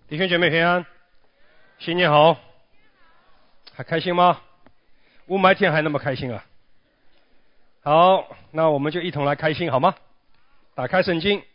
弟兄姐妹平安，新年好，还开心吗？雾霾天还那么开心啊！好，那我们就一同来开心好吗？打开圣经，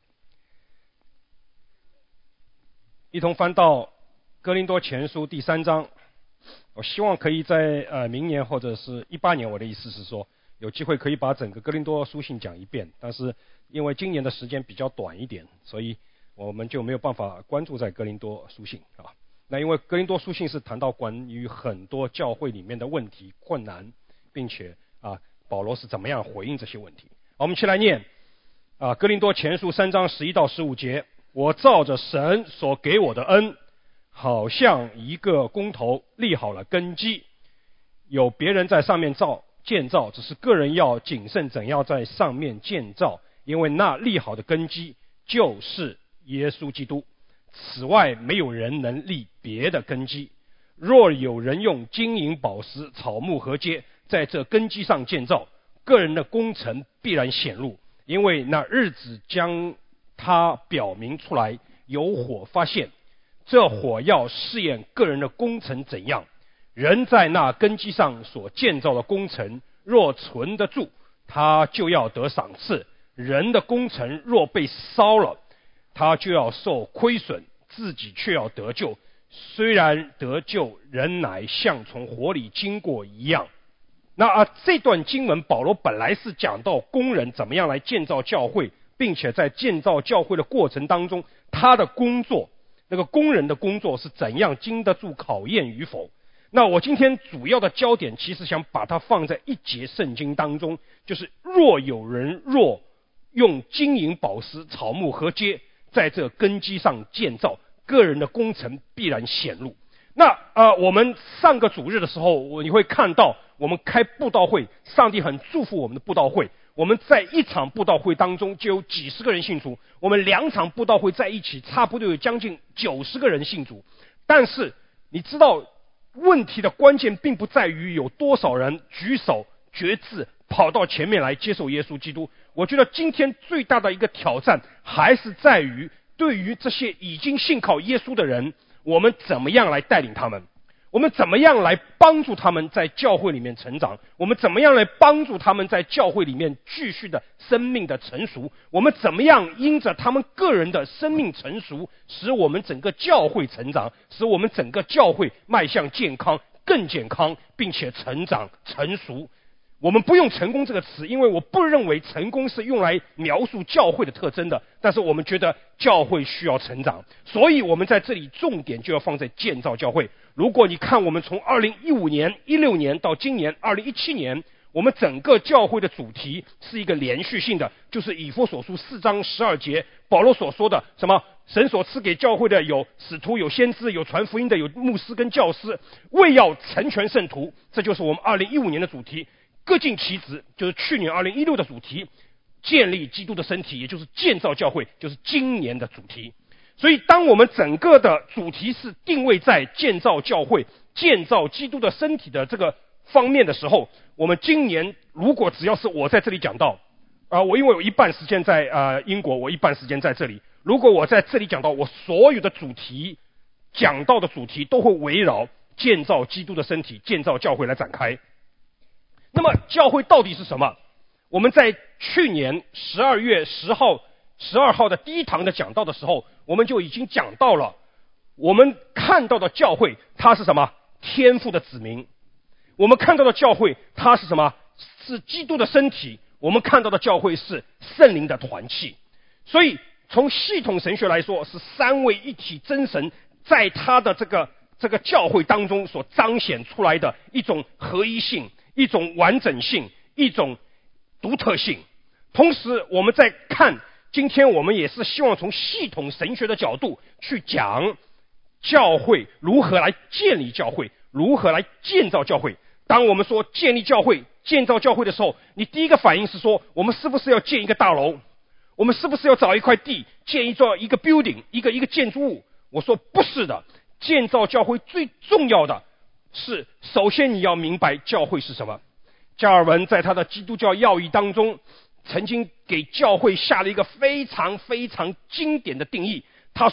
一同翻到哥林多前书第3章。我希望可以在明年或者是18年，我的意思是说，有机会可以把整个哥林多书信讲一遍，但是因为今年的时间比较短一点，所以我们就没有办法关注在哥林多书信啊。那因为哥林多书信是谈到关于很多教会里面的问题困难，并且保罗是怎么样回应这些问题。好，我们一起来念哥林多前书3章11到15节。我照着神所给我的恩，好像一个工头立好了根基，有别人在上面建造，只是个人要谨慎怎样在上面建造，因为那立好的根基就是耶稣基督。此外没有人能立别的根基。若有人用金银宝石草木禾秸在这根基上建造，个人的工程必然显露，因为那日子将它表明出来，有火发现，这火要试验个人的工程怎样。人在那根基上所建造的工程若存得住，他就要得赏赐；人的工程若被烧了，他就要受亏损，自己却要得救。虽然得救，人乃像从火里经过一样。那这段经文保罗本来是讲到工人怎么样来建造教会，并且在建造教会的过程当中，他的工作，那个工人的工作是怎样经得住考验与否。那我今天主要的焦点其实想把它放在一节圣经当中，就是若有人用金银宝石草木禾秸在这根基上建造，个人的工程必然显露。那我们上个主日的时候，你会看到我们开布道会，上帝很祝福我们的布道会。我们在一场布道会当中就有几十个人信主，我们2场布道会在一起差不多有将近90个人信主。但是你知道问题的关键并不在于有多少人举手决志跑到前面来接受耶稣基督。我觉得今天最大的一个挑战还是在于，对于这些已经信靠耶稣的人，我们怎么样来带领他们，我们怎么样来帮助他们在教会里面成长，我们怎么样来帮助他们在教会里面继续的生命的成熟，我们怎么样因着他们个人的生命成熟，使我们整个教会成长，使我们整个教会迈向健康，更健康，并且成长成熟。我们不用成功这个词，因为我不认为成功是用来描述教会的特征的，但是我们觉得教会需要成长，所以我们在这里重点就要放在建造教会。如果你看我们从2015年、16年到今年2017年，我们整个教会的主题是一个连续性的，就是以弗所书4章12节保罗所说的什么，神所赐给教会的有使徒，有先知，有传福音的，有牧师跟教师，为要成全圣徒。这就是我们2015年的主题。各尽其职，就是去年2016的主题，建立基督的身体，也就是建造教会，就是今年的主题。所以当我们整个的主题是定位在建造教会、建造基督的身体的这个方面的时候，我们今年如果只要是我在这里讲到我因为我一半时间在英国，我一半时间在这里，如果我在这里讲到，我所有的主题讲到的主题都会围绕建造基督的身体、建造教会来展开。那么教会到底是什么？我们在去年12月10号、12号的第一堂的讲道的时候，我们就已经讲到了，我们看到的教会它是什么？天父的子民。我们看到的教会它是什么？是基督的身体。我们看到的教会是圣灵的团契。所以从系统神学来说，是三位一体真神在他的这个教会当中所彰显出来的一种合一性，一种完整性，一种独特性。同时我们在看，今天我们也是希望从系统神学的角度去讲教会如何来建立教会，如何来建造教会。当我们说建立教会、建造教会的时候，你第一个反应是说，我们是不是要建一个大楼？我们是不是要找一块地建一个 building， 一个建筑物？我说不是的，建造教会最重要的是，首先你要明白教会是什么。加尔文在他的基督教要义当中曾经给教会下了一个非常非常经典的定义，他说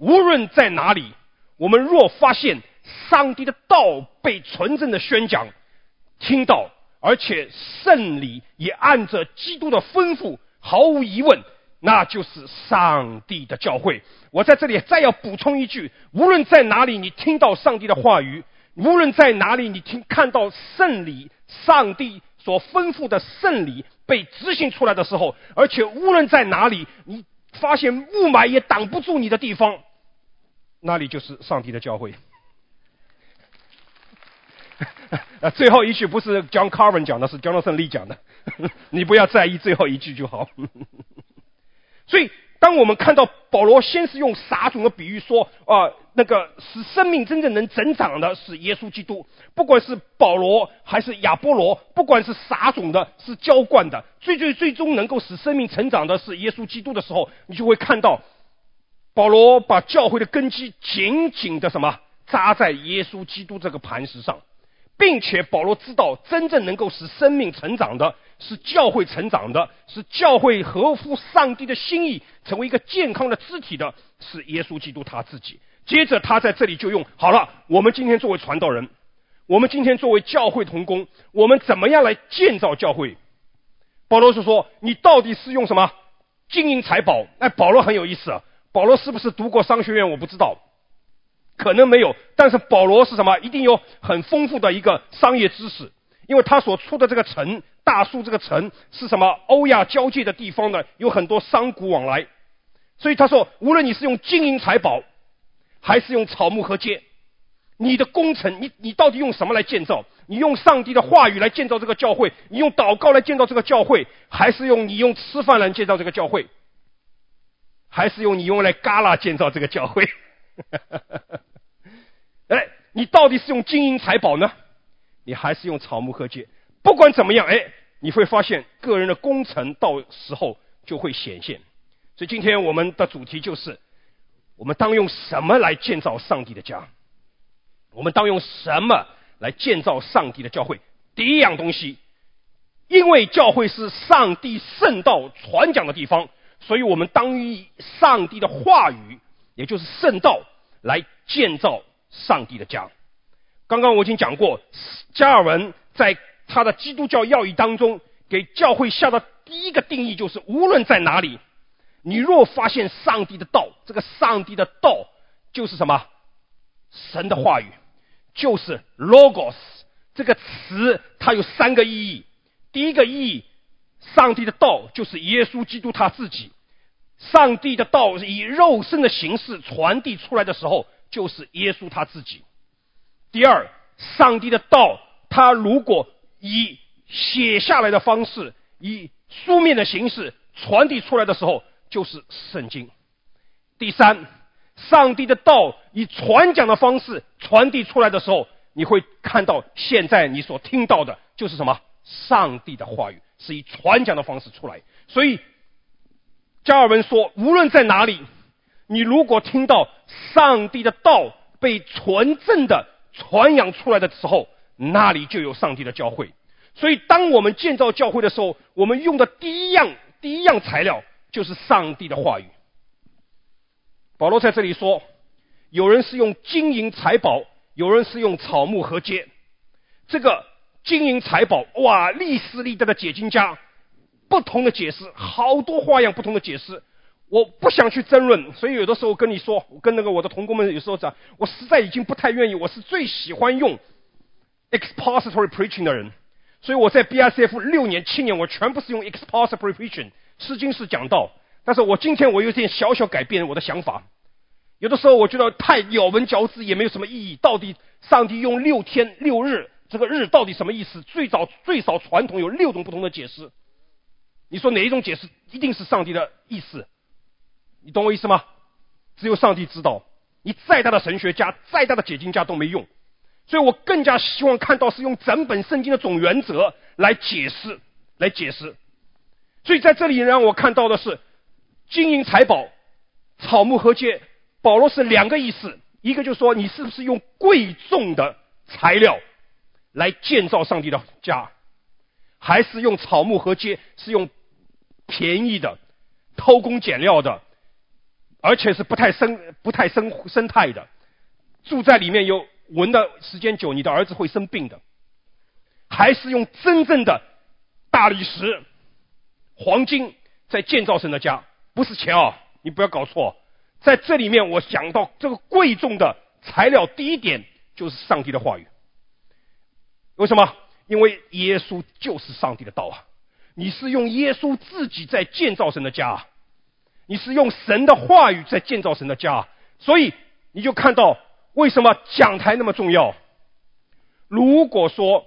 无论在哪里，我们若发现上帝的道被纯正的宣讲、听到，而且圣礼也按着基督的吩咐，毫无疑问，那就是上帝的教会。我在这里再要补充一句，无论在哪里你听到上帝的话语，无论在哪里你看到圣礼，上帝所吩咐的圣礼被执行出来的时候，而且无论在哪里你发现雾霾也挡不住你的地方，那里就是上帝的教会。最后一句不是 John Calvin 讲的，是 Jonathan Lee 讲的，你不要在意最后一句就好。所以当我们看到保罗先是用撒种的比喻说那个使生命真正能增长的是耶稣基督，不管是保罗还是亚波罗，不管是撒种的是浇灌的，最终能够使生命成长的是耶稣基督的时候，你就会看到保罗把教会的根基紧紧的扎在耶稣基督这个磐石上，并且保罗知道真正能够使生命成长的是教会成长的，是教会合乎上帝的心意成为一个健康的肢体的是耶稣基督他自己。接着他在这里就用好了，我们今天作为传道人，我们今天作为教会同工，我们怎么样来建造教会？保罗是说你到底是用什么金银财宝？保罗很有意思啊，保罗是不是读过商学院我不知道，可能没有，但是保罗是什么？一定有很丰富的一个商业知识，因为他所出的这个城大树这个城是什么？欧亚交界的地方呢，有很多商贾往来，所以他说无论你是用金银财宝还是用草木禾秸，你的工程你到底用什么来建造？你用上帝的话语来建造这个教会，你用祷告来建造这个教会，还是你用吃饭来建造这个教会，还是你用来嘎啦建造这个教会？你到底是用金银财宝呢，你还是用草木禾秸？不管怎么样，你会发现个人的工程到时候就会显现。所以今天我们的主题就是我们当用什么来建造上帝的家？我们当用什么来建造上帝的教会？第一样东西，因为教会是上帝圣道传讲的地方，所以我们当以上帝的话语，也就是圣道来建造上帝的家。刚刚我已经讲过，加尔文在他的基督教要义当中给教会下的第一个定义就是无论在哪里，你若发现上帝的道，这个上帝的道就是什么？神的话语，就是 logos 这个词，它有三个意义。第一个意义，上帝的道就是耶稣基督他自己，上帝的道以肉身的形式传递出来的时候，就是耶稣他自己。第二，上帝的道他如果以写下来的方式，以书面的形式传递出来的时候，就是圣经。第三，上帝的道以传讲的方式传递出来的时候，你会看到现在你所听到的就是什么？上帝的话语是以传讲的方式出来。所以加尔文说，无论在哪里，你如果听到上帝的道被纯正的传扬出来的时候，那里就有上帝的教会。所以当我们建造教会的时候，我们用的第一样材料就是上帝的话语。保罗在这里说，有人是用金银财宝，有人是用草木禾秸。这个金银财宝，哇，历史历代的解经家不同的解释，好多花样不同的解释，我不想去争论。所以有的时候跟你说，我跟我的同工们有时候讲，我实在已经不太愿意，我是最喜欢用 expository preaching 的人。所以我在 BRCF 6年7年我全部是用 expository preaching 诗经式讲道。但是我今天我有点小小改变我的想法，有的时候我觉得太咬文嚼字也没有什么意义。到底上帝用6天6日，这个日到底什么意思？最少传统有6种不同的解释，你说哪一种解释一定是上帝的意思？你懂我意思吗？只有上帝知道，你再大的神学家再大的解经家都没用。所以我更加希望看到是用整本圣经的总原则来解释。所以在这里让我看到的是金银财宝草木禾秸，保罗是2个意思，一个就是说你是不是用贵重的材料来建造上帝的家，还是用草木禾秸，是用便宜的偷工减料的而且是不太生态的，住在里面有闻的时间久，你的儿子会生病的。还是用真正的大理石、黄金在建造神的家，不是钱啊，你不要搞错。在这里面我讲到这个贵重的材料，第一点就是上帝的话语。为什么？因为耶稣就是上帝的道啊！你是用耶稣自己在建造神的家啊，你是用神的话语在建造神的家啊，所以你就看到为什么讲台那么重要。如果说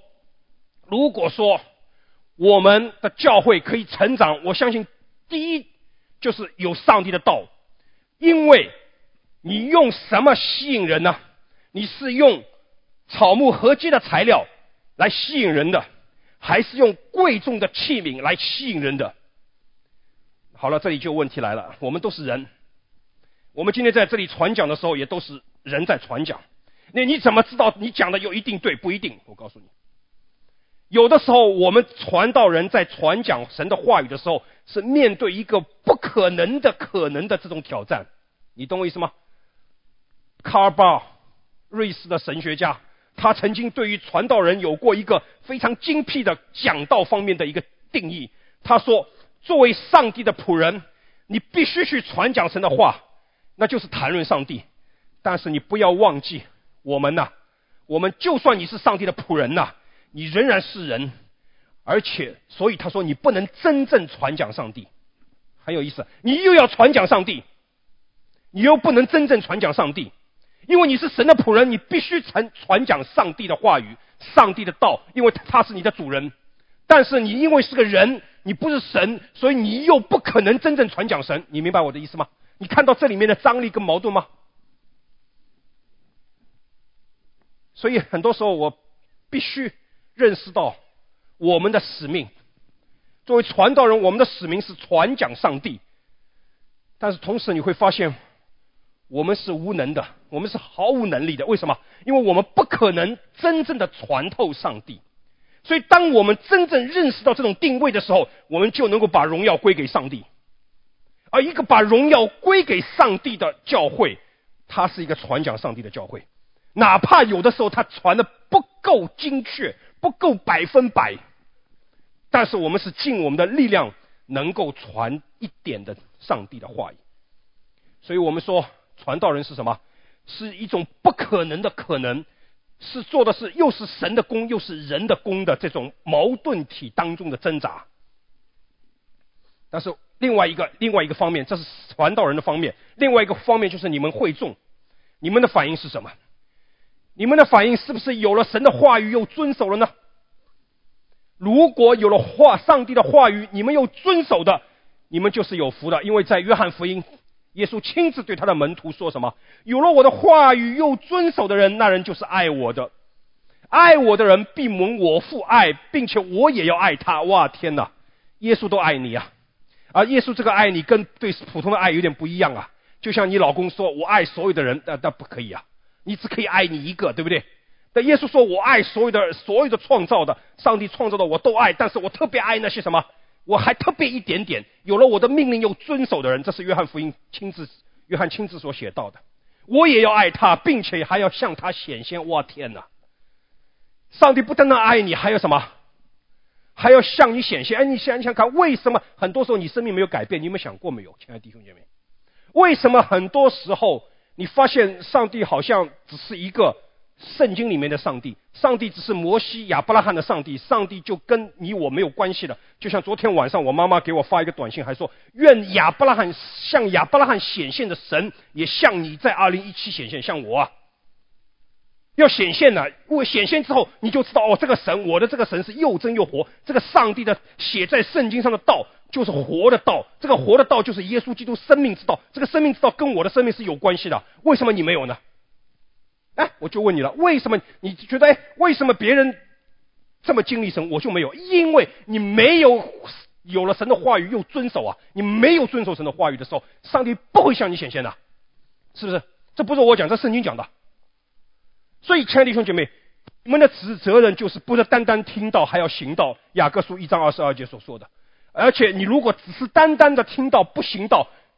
我们的教会可以成长，我相信第一就是有上帝的道。因为你用什么吸引人呢？你是用草木合基的材料来吸引人的，还是用贵重的器皿来吸引人的？好了，这里就问题来了，我们都是人，我们今天在这里传讲的时候也都是人在传讲，那你怎么知道你讲的有一定对？不一定。我告诉你，有的时候我们传道人在传讲神的话语的时候，是面对一个不可能的这种挑战，你懂我意思吗？卡尔巴瑞士的神学家，他曾经对于传道人有过一个非常精辟的讲道方面的一个定义。他说，作为上帝的仆人，你必须去传讲神的话，那就是谈论上帝。但是你不要忘记，我们就算你是上帝的仆人你仍然是人，而且所以他说你不能真正传讲上帝。很有意思，你又要传讲上帝，你又不能真正传讲上帝。因为你是神的仆人，你必须传讲上帝的话语，上帝的道，因为他是你的主人。但是你因为是个人，你不是神，所以你又不可能真正传讲神。你明白我的意思吗？你看到这里面的张力跟矛盾吗？所以很多时候我必须认识到我们的使命。作为传道人，我们的使命是传讲上帝，但是同时你会发现我们是无能的，我们是毫无能力的。为什么？因为我们不可能真正的传透上帝。所以当我们真正认识到这种定位的时候，我们就能够把荣耀归给上帝。而一个把荣耀归给上帝的教会，它是一个传讲上帝的教会，哪怕有的时候它传的不够精确，不够100%，但是我们是尽我们的力量能够传一点的上帝的话语。所以我们说传道人是什么？是一种不可能的可能，是做的是又是神的工又是人的工的这种矛盾体当中的挣扎。但是另外一个方面，这是传道人的方面，另外一个方面就是你们会众，你们的反应是什么？你们的反应是不是有了神的话语又遵守了呢？如果有了上帝的话语你们又遵守的，你们就是有福的。因为在约翰福音，耶稣亲自对他的门徒说什么？有了我的话语又遵守的人，那人就是爱我的，爱我的人必蒙我父爱，并且我也要爱他。哇，天哪，耶稣都爱你啊！而耶稣这个爱你跟对普通的爱有点不一样啊。就像你老公说我爱所有的人，那不可以啊，你只可以爱你一个，对不对？但耶稣说我爱所有的创造的，上帝创造的我都爱，但是我特别爱那些什么，我还特别一点点，有了我的命令又遵守的人。这是约翰福音约翰亲自所写到的。我也要爱他，并且还要向他显现。哇，天哪！上帝不单单爱你，还有什么？还要向你显现。你想想看，为什么很多时候你生命没有改变？你有没有想过没有，亲爱的弟兄姐妹？为什么很多时候你发现上帝好像只是一个圣经里面的上帝，上帝只是摩西亚伯拉罕的上帝，上帝就跟你我没有关系了。就像昨天晚上我妈妈给我发一个短信，还说愿向亚伯拉罕显现的神也向你在2017显现，像我要显现了。因为显现之后你就知道这个神，我的这个神是又真又活，这个上帝的写在圣经上的道就是活的道，这个活的道就是耶稣基督生命之道，这个生命之道跟我的生命是有关系的。为什么你没有呢？我就问你了，为什么你觉得为什么别人这么经历神我就没有？因为你没有了神的话语又遵守啊！你没有遵守神的话语的时候，上帝不会向你显现的，是不是？这不是我讲，这圣经讲的。所以亲爱的弟兄姐妹，你们的责任就是不是单单听到，还要行道，雅各书1章22节所说的。而且你如果只是单单的听到不行道，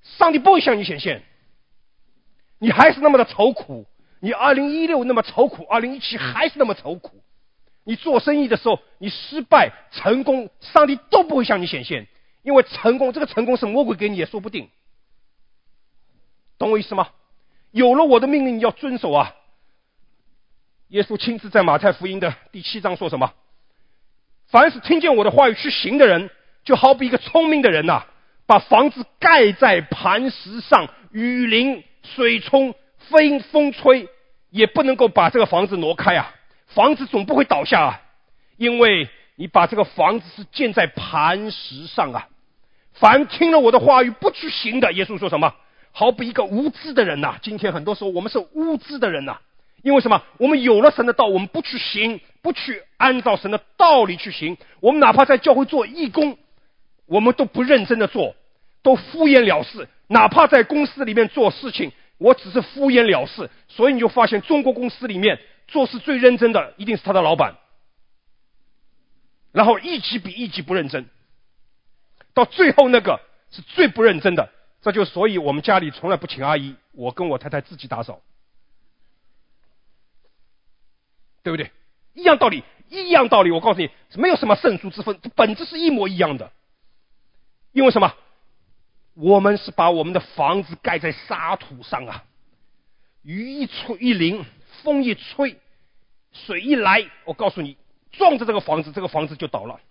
上帝不会向你显现，你还是那么的愁苦，你2016那么愁苦，2017还是那么愁苦。你做生意的时候，你失败成功，上帝都不会向你显现，因为这个成功是魔鬼给你也说不定。懂我意思吗？有了我的命令你要遵守啊。耶稣亲自在马太福音的第7章说什么？凡是听见我的话语去行的人，就好比一个聪明的人啊，把房子盖在磐石上，雨淋水冲风吹，也不能够把这个房子挪开啊。房子总不会倒下啊，因为你把这个房子是建在磐石上啊。凡听了我的话语不去行的，耶稣说什么？好比一个无知的人呐。今天很多时候我们是无知的人呐，因为什么？我们有了神的道，我们不去行，不去按照神的道理去行。我们哪怕在教会做义工，我们都不认真的做，都敷衍了事。哪怕在公司里面做事情，我只是敷衍了事。所以你就发现中国公司里面做事最认真的一定是他的老板，然后一级比一级不认真，到最后那个是最不认真的。这就所以我们家里从来不请阿姨，我跟我太太自己打扫，对不对？一样道理，我告诉你，没有什么胜输之分，本质是一模一样的。因为什么？我们是把我们的房子盖在沙土上啊，雨一淋，风一吹，水一来，我告诉你，撞着这个房子就倒了。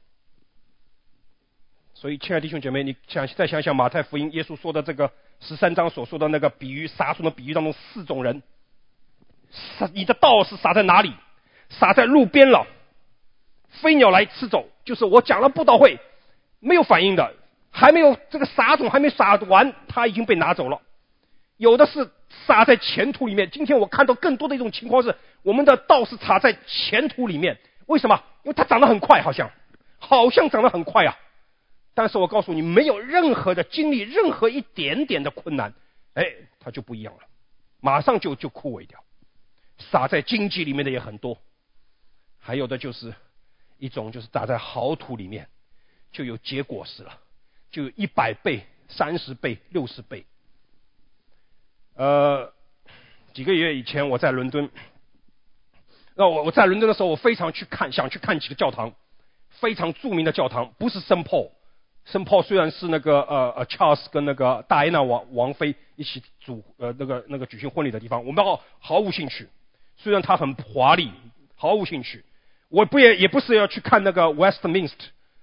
所以亲爱的弟兄姐妹，你再想想马太福音耶稣说的这个13章所说的那个比喻，撒种的比喻当中4种人。你的道是撒在哪里？撒在路边了，飞鸟来吃走，就是我讲了布道会没有反应的，还没有这个撒种还没撒完，它已经被拿走了。有的是撒在前途里面，今天我看到更多的一种情况是，我们的道是撒在前途里面。为什么？因为它长得很快，好像长得很快啊。但是我告诉你，没有任何的经历任何一点点的困难，它就不一样了，马上就枯萎掉。撒在荆棘里面的也很多，还有的就是一种就是撒在好土里面，就有结果实了，就有100倍、30倍、60倍。几个月以前我在伦敦，我在伦敦的时候，我非常想去看几个教堂，非常著名的教堂，不是圣保。圣保虽然是那个Charles 跟那个戴安娜王妃一起那个举行婚礼的地方，我们毫无兴趣。虽然它很华丽，毫无兴趣。我也不是要去看那个 Westminster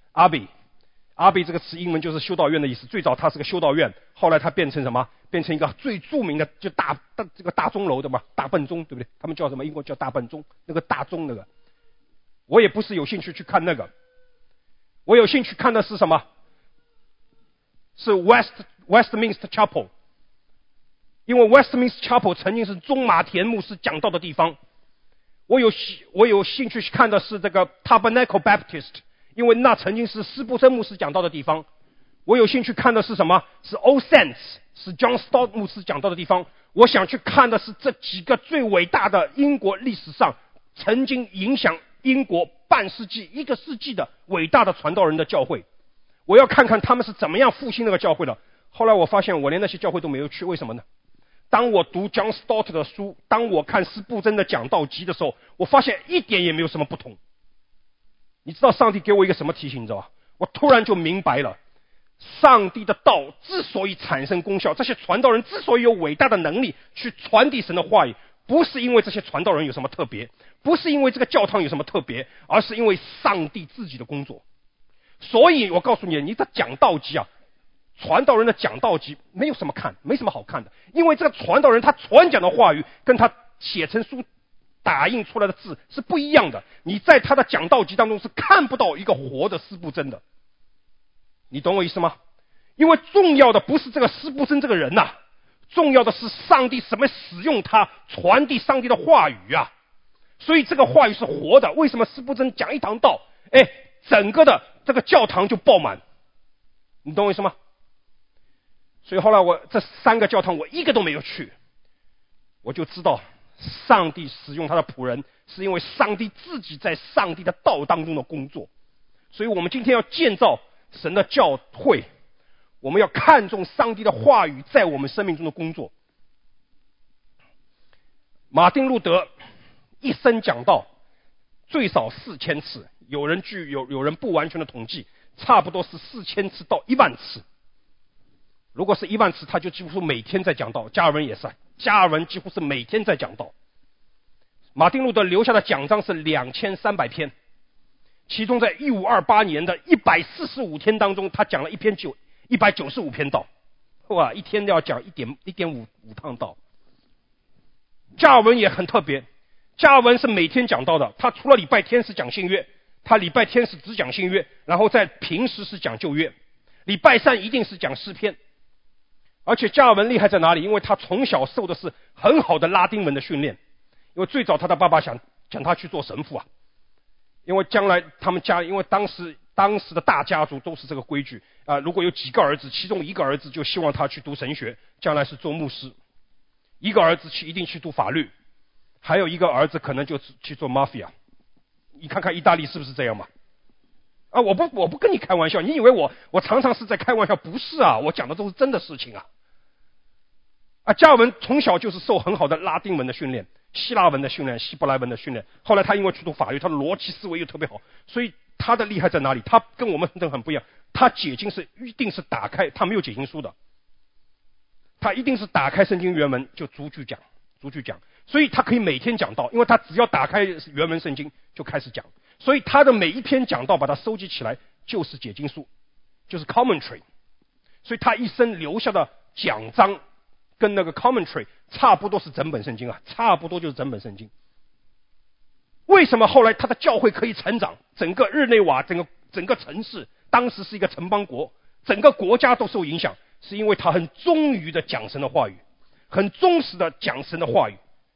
Abbey 这个词英文就是修道院的意思。最早它是个修道院，后来它变成什么？变成一个最著名的就这个大钟楼的嘛，大笨钟，对不对？他们叫什么？英国叫大笨钟，那个大钟那个。我也不是有兴趣去看那个，我有兴趣看的是什么？是 Westminster Chapel， 因为 Westminster Chapel 曾经是中马田牧师讲道的地方。我有兴趣去看的是这个 Tabernacle Baptist， 因为那曾经是斯布真牧师讲道的地方。我有兴趣看的是什么？是 All Saints， 是 John Stott 牧师讲道的地方。我想去看的是这几个最伟大的英国历史上曾经影响英国半世纪、1个世纪的伟大的传道人的教会。我要看看他们是怎么样复兴那个教会的。后来我发现我连那些教会都没有去，为什么呢？当我读 John Stott 的书，当我看斯布真的讲道集的时候，我发现一点也没有什么不同。你知道上帝给我一个什么提醒，你知道吧？我突然就明白了，上帝的道之所以产生功效，这些传道人之所以有伟大的能力去传递神的话语，不是因为这些传道人有什么特别，不是因为这个教堂有什么特别，而是因为上帝自己的工作。所以我告诉你，你的讲道集啊，传道人的讲道集没有什么好看的，因为这个传道人他传讲的话语跟他写成书打印出来的字是不一样的，你在他的讲道集当中是看不到一个活的斯布真的。你懂我意思吗？因为重要的不是这个斯布真这个人呐，重要的是上帝怎么使用他传递上帝的话语啊。所以这个话语是活的。为什么斯布真讲一堂道，整个的这个教堂就爆满？你懂我意思吗？所以后来我这3个教堂我一个都没有去，我就知道上帝使用他的仆人是因为上帝自己在上帝的道当中的工作。所以我们今天要建造神的教会， 我们要看重上帝的话语在我们生命中的工作。马丁路德一生讲道最少4000次，有人不完全的统计，差不多是4000次到1万次。如果是1万次，他就几乎是每天在讲道。加尔文也是，加尔文几乎是每天在讲道。马丁路德留下的讲章是2300篇，其中在1528年的145天当中，他讲了195篇道，哇，一天要讲1.5趟道。加尔文也很特别，加尔文是每天讲道的，他除了礼拜天是讲新约，他礼拜天是只讲新约，然后在平时是讲旧约，礼拜三一定是讲诗篇。而且加尔文厉害在哪里？因为他从小受的是很好的拉丁文的训练，因为最早他的爸爸想他去做神父啊，因为将来他们家，因为当时的大家族都是这个规矩啊，如果有几个儿子，其中一个儿子就希望他去读神学，将来是做牧师，一个儿子一定去读法律，还有一个儿子可能就去做 mafia。 你看看意大利是不是这样嘛？啊，我不跟你开玩笑，你以为我常常是在开玩笑？不是啊，我讲的都是真的事情啊。加尔文从小就是受很好的拉丁文的训练、希腊文的训练、希伯来文的训练，后来他因为去读法律，他的逻辑思维又特别好，所以他的厉害在哪里？他跟我们很不一样，他解经是一定是打开，他没有解经书的，他一定是打开圣经原文就逐句讲，所以他可以每天讲道，因为他只要打开原文圣经就开始讲，所以他的每一篇讲道把它收集起来就是解经书，就是 commentary， 所以他一生留下的讲章跟那个 commentary 差不多是整本圣经啊，差不多就是整本圣经。为什么后来他的教会可以成长？整个日内瓦，整个城市，当时是一个城邦国，整个国家都受影响，是因为他很忠于的讲神的话语，很忠实的讲神的话语。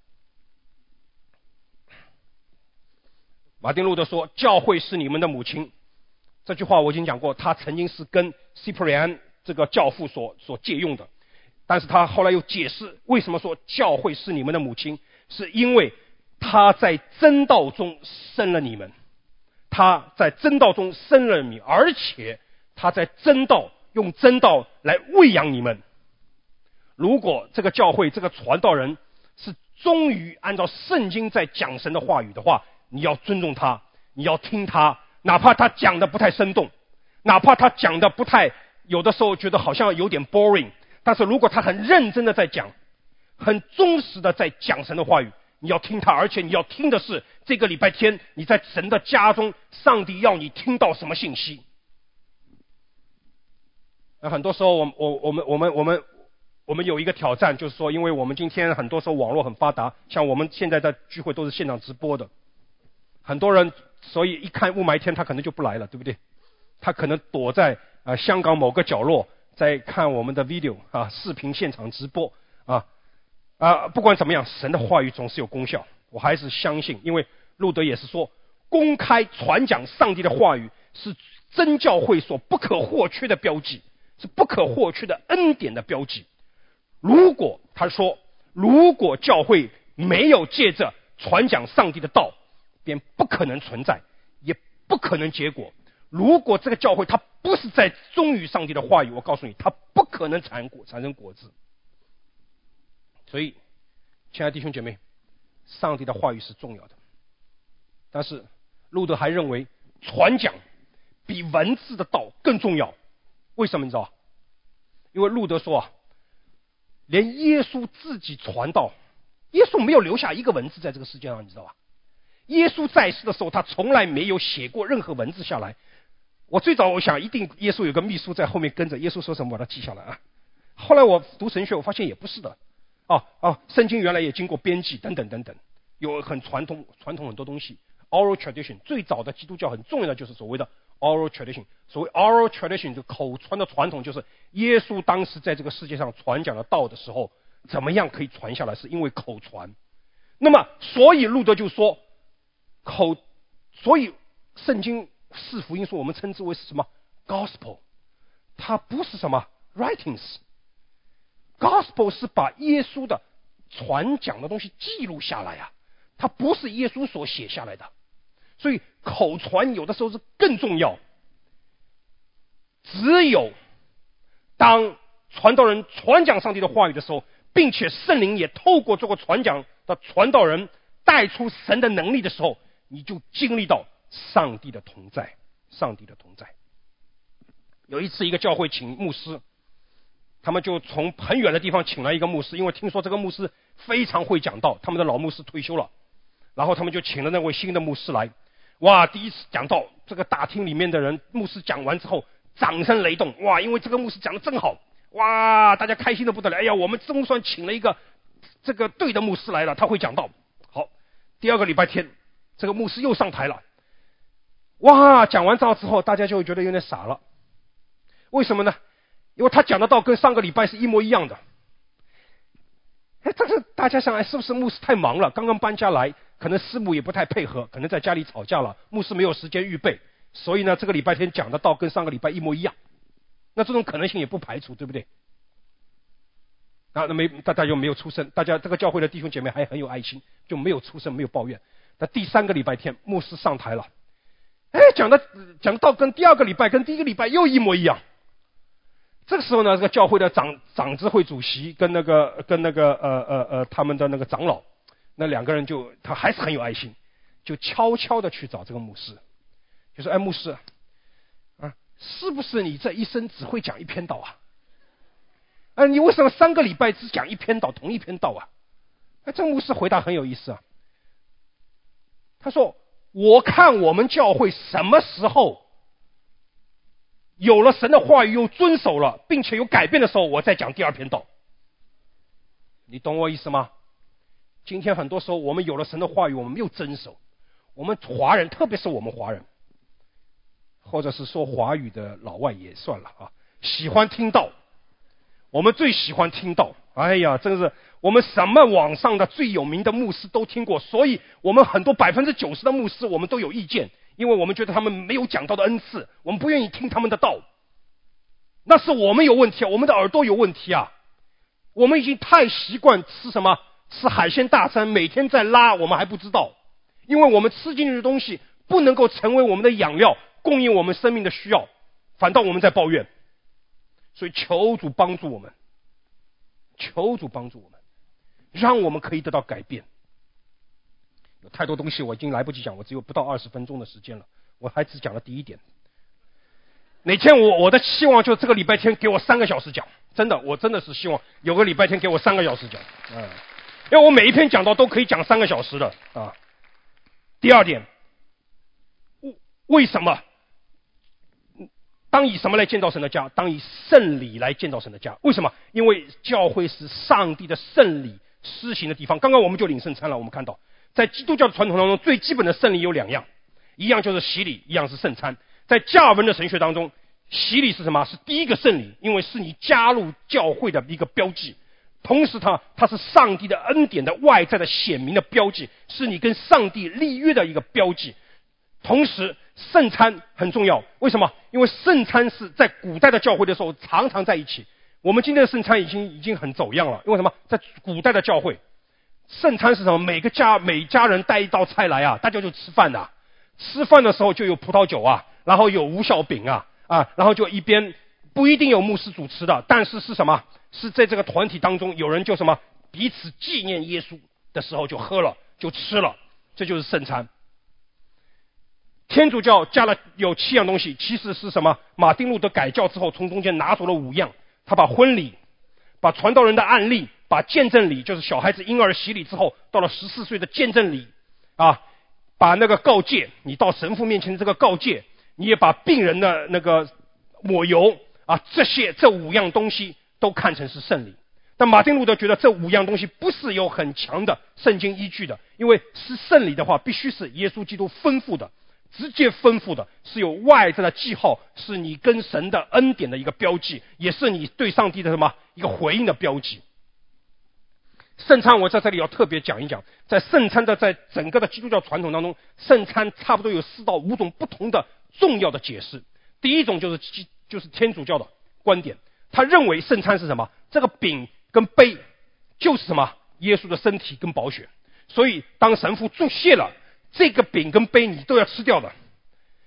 马丁路德说：“教会是你们的母亲。”这句话我已经讲过，他曾经是跟 Cyprian 这个教父所借用的。但是他后来又解释为什么说教会是你们的母亲，是因为他在真道中生了你们，他在真道中生了你，而且他在用真道来喂养你们。如果这个教会这个传道人是忠于按照圣经在讲神的话语的话，你要尊重他，你要听他，哪怕他讲的不太生动，哪怕他讲的不太，有的时候觉得好像有点 boring，但是如果他很认真的在讲，很忠实的在讲神的话语，你要听他，而且你要听的是这个礼拜天你在神的家中，上帝要你听到什么信息。很多时候我们有一个挑战，就是说，因为我们今天很多时候网络很发达，像我们现在的聚会都是现场直播的，很多人所以一看雾霾天他可能就不来了，对不对？他可能躲在香港某个角落在看我们的 video 视频现场直播不管怎么样，神的话语总是有功效，我还是相信，因为路德也是说，公开传讲上帝的话语是真教会所不可或缺的标记，是不可或缺的恩典的标记。他说，如果教会没有借着传讲上帝的道，便不可能存在，也不可能结果。如果这个教会它不是在忠于上帝的话语，我告诉你，它不可能产生果子。所以亲爱的弟兄姐妹，上帝的话语是重要的，但是路德还认为传讲比文字的道更重要。为什么你知道？因为路德说连耶稣自己传道，耶稣没有留下一个文字在这个世界上，你知道吧？耶稣在世的时候，他从来没有写过任何文字下来。我最早我想一定耶稣有个秘书在后面跟着，耶稣说什么把它记下来后来我读神学，我发现也不是的。圣经原来也经过编辑等等等等，有很传统很多东西。oral tradition， 最早的基督教很重要的就是所谓的 oral tradition。所谓 oral tradition 就口传的传统，就是耶稣当时在这个世界上传讲的道的时候，怎么样可以传下来，是因为口传。那么所以路德就说所以圣经四福音书我们称之为是什么 gospel， 它不是什么 writings。 gospel 是把耶稣的传讲的东西记录下来它不是耶稣所写下来的，所以口传有的时候是更重要。只有当传道人传讲上帝的话语的时候，并且圣灵也透过这个传讲的传道人带出神的能力的时候，你就经历到上帝的同在。上帝的同在。有一次一个教会请牧师，他们就从很远的地方请来一个牧师，因为听说这个牧师非常会讲道，他们的老牧师退休了，然后他们就请了那位新的牧师来。哇，第一次讲道，这个大厅里面的人，牧师讲完之后掌声雷动，哇，因为这个牧师讲得真好，哇，大家开心的不得了，哎呀，我们总算请了一个这个对的牧师来了，他会讲道。好，第二个礼拜天，这个牧师又上台了，哇，讲完道之后，大家就会觉得有点傻了。为什么呢？因为他讲的道跟上个礼拜是一模一样的。但是大家想来，是不是牧师太忙了，刚刚搬家来，可能师母也不太配合，可能在家里吵架了，牧师没有时间预备，所以呢，这个礼拜天讲的道跟上个礼拜一模一样。那这种可能性也不排除，对不对？大家就没有出声，大家这个教会的弟兄姐妹还很有爱心，就没有出声，没有抱怨。那第三个礼拜天，牧师上台了，讲的道跟第二个礼拜跟第一个礼拜又一模一样。这个时候呢，这个教会的长执会主席跟他们的那个长老，那两个人他还是很有爱心，就悄悄的去找这个牧师，就说：“牧师啊，是不是你这一生只会讲一篇道啊？你为什么3个礼拜只讲一篇道，同一篇道啊？”这个牧师回答很有意思啊，他说：“我看我们教会什么时候有了神的话语，又遵守了，并且有改变的时候，我再讲第二篇道。”你懂我意思吗？今天很多时候我们有了神的话语，我们没有遵守。我们华人，特别是我们华人，或者是说华语的老外也算了啊，喜欢听道。我们最喜欢听道，哎呀，真是我们什么网上的最有名的牧师都听过，所以我们很多90%的牧师我们都有意见，因为我们觉得他们没有讲道的恩赐，我们不愿意听他们的道。那是我们有问题啊，我们的耳朵有问题啊。我们已经太习惯吃什么？吃海鲜大餐，每天在拉，我们还不知道，因为我们吃进去的东西不能够成为我们的养料，供应我们生命的需要，反倒我们在抱怨。所以求主帮助我们，求主帮助我们，让我们可以得到改变。有太多东西我已经来不及讲，我只有不到20分钟的时间了，我还只讲了第一点。哪天我的希望就这个礼拜天给我3个小时讲，真的，我真的是希望有个礼拜天给我3个小时讲，因为我每一篇讲道都可以讲3个小时的啊。第二点，为什么当以什么来建造神的家？当以圣礼来建造神的家。为什么？因为教会是上帝的圣礼施行的地方。刚刚我们就领圣餐了，我们看到在基督教的传统当中，最基本的圣礼有2样，一样就是洗礼，一样是圣餐。在加尔文的神学当中，洗礼是什么？是第一个圣礼，因为是你加入教会的一个标记，同时它是上帝的恩典的外在的显明的标记，是你跟上帝立约的一个标记。同时圣餐很重要，为什么？因为圣餐是在古代的教会的时候常常在一起，我们今天的圣餐已经很走样了。因为什么？在古代的教会，圣餐是什么？每家人带一道菜来啊，大家就吃饭的，吃饭的时候就有葡萄酒啊，然后有无酵饼啊，然后就一边不一定有牧师主持的，但是是什么？是在这个团体当中有人就什么彼此纪念耶稣的时候就喝了就吃了，这就是圣餐。天主教加了有7样东西，其实是什么？马丁路德改教之后从中间拿走了5样，他把婚礼、把传道人的案例、把见证礼，就是小孩子婴儿洗礼之后到了14岁的见证礼把那个告诫，你到神父面前的这个告诫，你也把病人的那个抹油这5样东西都看成是圣礼。但马丁路德觉得这5样东西不是有很强的圣经依据的，因为是圣礼的话必须是耶稣基督吩咐的，直接吩咐的，是有外在的记号，是你跟神的恩典的一个标记，也是你对上帝的什么一个回应的标记。圣餐我在这里要特别讲一讲，在圣餐的在整个的基督教传统当中，圣餐差不多有4到5种不同的重要的解释。第一种就是天主教的观点，他认为圣餐是什么？这个饼跟杯就是什么？耶稣的身体跟宝血。所以当神父祝谢了，这个饼跟杯你都要吃掉的。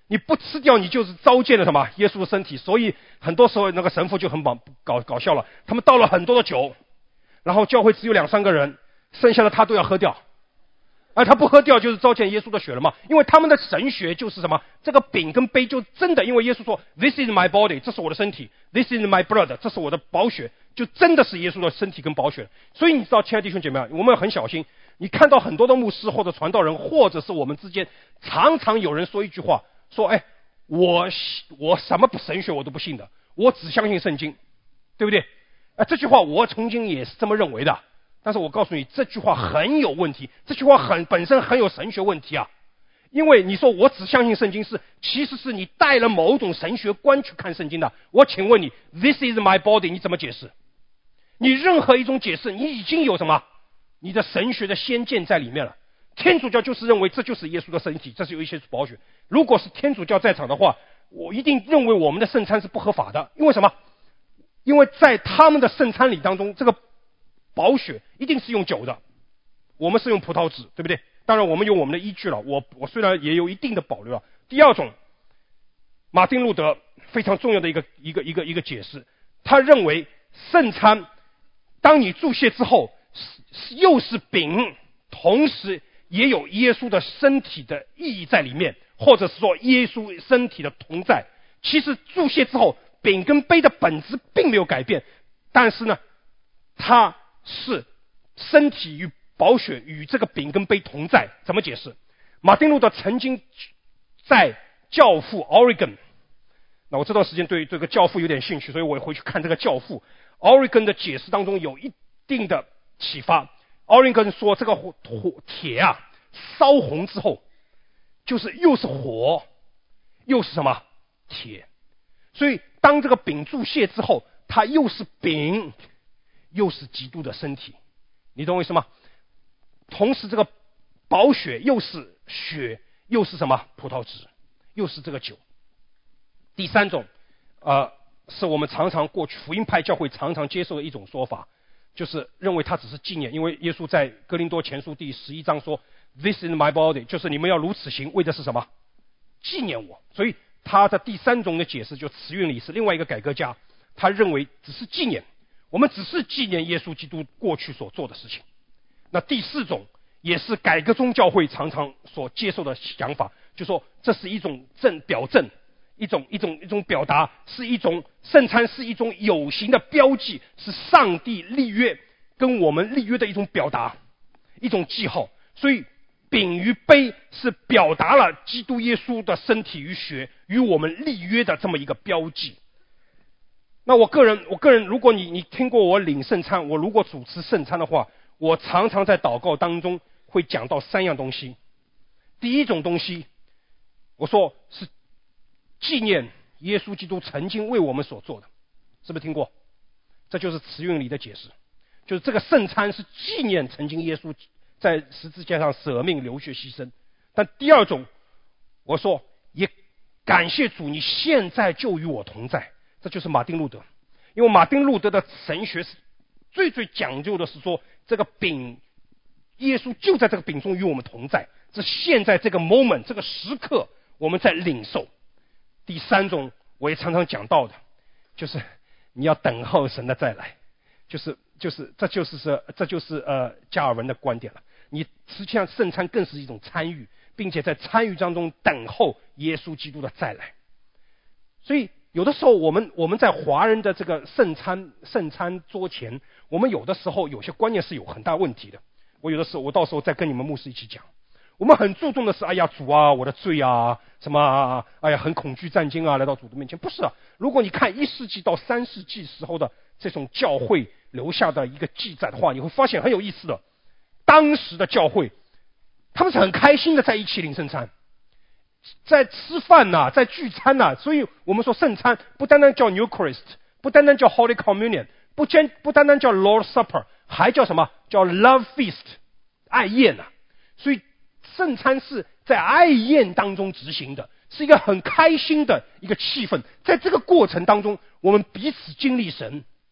你不吃掉，你就是糟践了什么耶稣的身体。所以很多时候那个神父就很搞笑了，他们倒了很多的酒，然后教会只有2-3个人，剩下的他都要喝掉，而他不喝掉就是糟践耶稣的血了嘛。因为他们的神学就是什么，这个饼跟杯就真的，因为耶稣说 This is my body， 这是我的身体， This is my blood， 这是我的宝血，就真的是耶稣的身体跟宝血。所以你知道，亲爱的弟兄姐妹，我们要很小心。你看到很多的牧师或者传道人，或者是我们之间，常常有人说一句话，说我什么神学我都不信的，我只相信圣经，对不对？这句话我曾经也是这么认为的，但是我告诉你，这句话很有问题，这句话本身很有神学问题啊。因为你说我只相信圣经，其实是你带了某种神学观去看圣经的。我请问你 This is my body， 你怎么解释？你任何一种解释，你已经有什么你的神学的先见在里面了。天主教就是认为这就是耶稣的身体，这是有一些宝血。如果是天主教在场的话，我一定认为我们的圣餐是不合法的。因为什么？因为在他们的圣餐礼当中，这个宝血一定是用酒的，我们是用葡萄汁，对不对？当然我们有我们的依据了，我虽然也有一定的保留了。第二种，马丁路德非常重要的一个解释，他认为圣餐当你注谢之后，又是饼，同时也有耶稣的身体的意义在里面，或者是说耶稣身体的同在。其实注谢之后，饼跟杯的本质并没有改变，但是呢，它是身体与宝血与这个饼跟杯同在。怎么解释？马丁路德曾经在教父 Origen， 那我这段时间对这个教父有点兴趣，所以我回去看这个教父 Origen 的解释当中有一定的启发。Origen 说这个铁啊烧红之后，就是又是火又是什么铁，所以当这个饼注谢之后，它又是饼又是基督的身体，你懂我意思吗？同时这个宝血又是血又是什么葡萄汁，又是这个酒。第三种是我们常常过去福音派教会常常接受的一种说法，就是认为它只是纪念。因为耶稣在哥林多前书第11章说 This is my body， 就是你们要如此行，为的是什么？纪念我。所以他的第三种的解释，就慈运理是另外一个改革家，他认为只是纪念，我们只是纪念耶稣基督过去所做的事情。那第四种也是改革宗教会常常所接受的想法，就说这是一种表证，一种表达，是一种圣餐，是一种有形的标记，是上帝立约跟我们立约的一种表达，一种记号。所以饼与杯是表达了基督耶稣的身体与血与我们立约的这么一个标记。那我个人，如果你听过我领圣餐，我如果主持圣餐的话，我常常在祷告当中会讲到3样东西。第一种东西，我说是纪念耶稣基督曾经为我们所做的，是不是听过？这就是慈运理的解释，就是这个圣餐是纪念曾经耶稣在十字架上舍命流血牺牲。但第二种，我说也感谢主，你现在就与我同在，这就是马丁路德。因为马丁路德的神学是最讲究的是说，这个饼，耶稣就在这个饼中与我们同在，这现在这个 moment 这个时刻我们在领受。第三种我也常常讲到的，就是你要等候神的再来，这就是加尔文的观点了。你实际上圣餐更是一种参与，并且在参与当中等候耶稣基督的再来。所以有的时候我们在华人的这个圣餐桌前，我们有的时候有些观念是有很大问题的。我到时候再跟你们牧师一起讲。我们很注重的是，哎呀主啊，我的罪啊，什么哎呀很恐惧战惊啊，来到主的面前。不是啊，如果你看1世纪到3世纪时候的这种教会留下的一个记载的话，你会发现很有意思的。当时的教会他们是很开心的在一起领圣餐，在吃饭啊，在聚餐啊。所以我们说圣餐不单单叫 Eucharist， 不单单叫 Holy Communion， 不单单叫 Lord's Supper， 还叫什么？叫 Love Feast， 爱宴啊。所以圣餐是在爱宴当中执行的，是一个很开心的一个气氛。在这个过程当中，我们彼此经历神，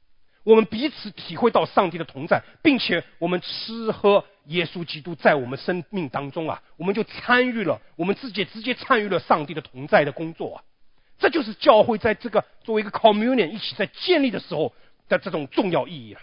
我们彼此体会到上帝的同在，并且我们吃喝耶稣基督在我们生命当中啊，我们就参与了，我们直接参与了上帝的同在的工作啊。这就是教会在这个作为一个 communion 一起在建立的时候的这种重要意义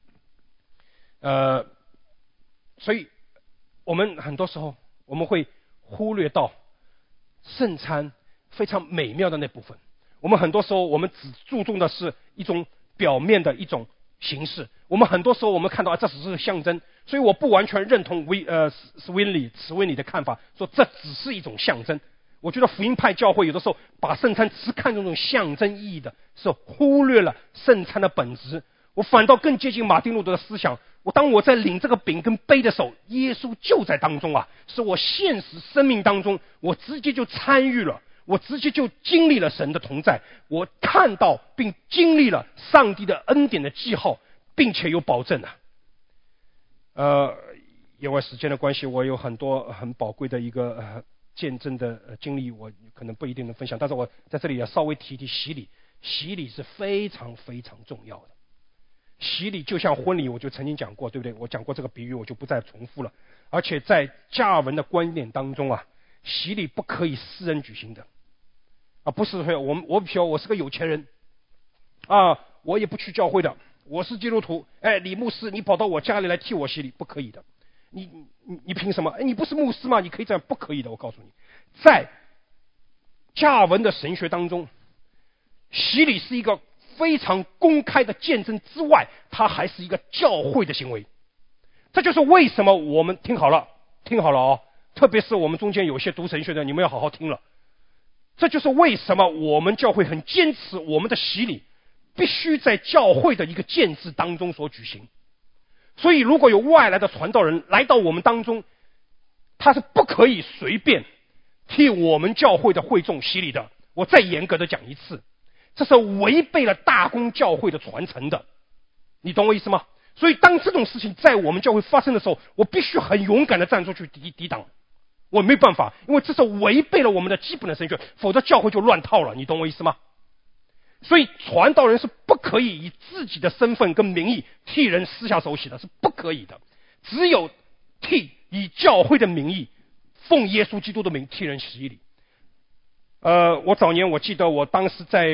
啊。所以我们很多时候我们会忽略到圣餐非常美妙的那部分。我们很多时候我们只注重的是一种表面的一种形式，我们很多时候我们看到这只是象征，所以我不完全认同史威里的看法，说这只是一种象征。我觉得福音派教会有的时候把圣餐只看这种象征意义的，是忽略了圣餐的本质。我反倒更接近马丁路德的思想，当我在领这个饼跟杯的时候，耶稣就在当中啊，是我现实生命当中，我直接就参与了，我直接就经历了神的同在，我看到并经历了上帝的恩典的记号，并且有保证啊。因为时间的关系，我有很多很宝贵的一个见证的经历，我可能不一定能分享，但是我在这里要稍微提提洗礼。洗礼是非常非常重要的。洗礼就像婚礼，我就曾经讲过，对不对？我讲过这个比喻，我就不再重复了。而且在加尔文的观点当中啊，洗礼不可以私人举行的啊，不是说我是个有钱人啊，我也不去教会的，我是基督徒，李牧师你跑到我家里来替我洗礼，不可以的。你凭什么？你不是牧师吗？你可以这样，不可以的。我告诉你，在加尔文的神学当中，洗礼是一个非常公开的见证之外，它还是一个教会的行为。这就是为什么我们听好了哦，特别是我们中间有些读神学的，你们要好好听了。这就是为什么我们教会很坚持我们的洗礼必须在教会的一个建制当中所举行。所以如果有外来的传道人来到我们当中，他是不可以随便替我们教会的会众洗礼的。我再严格的讲一次，这是违背了大公教会的传承的，你懂我意思吗？所以当这种事情在我们教会发生的时候，我必须很勇敢的站出去抵挡，我没办法，因为这是违背了我们的基本的神学，否则教会就乱套了，你懂我意思吗？所以传道人是不可以以自己的身份跟名义替人私下手洗的，是不可以的。只有以教会的名义，奉耶稣基督的名替人洗礼。我早年我记得我当时在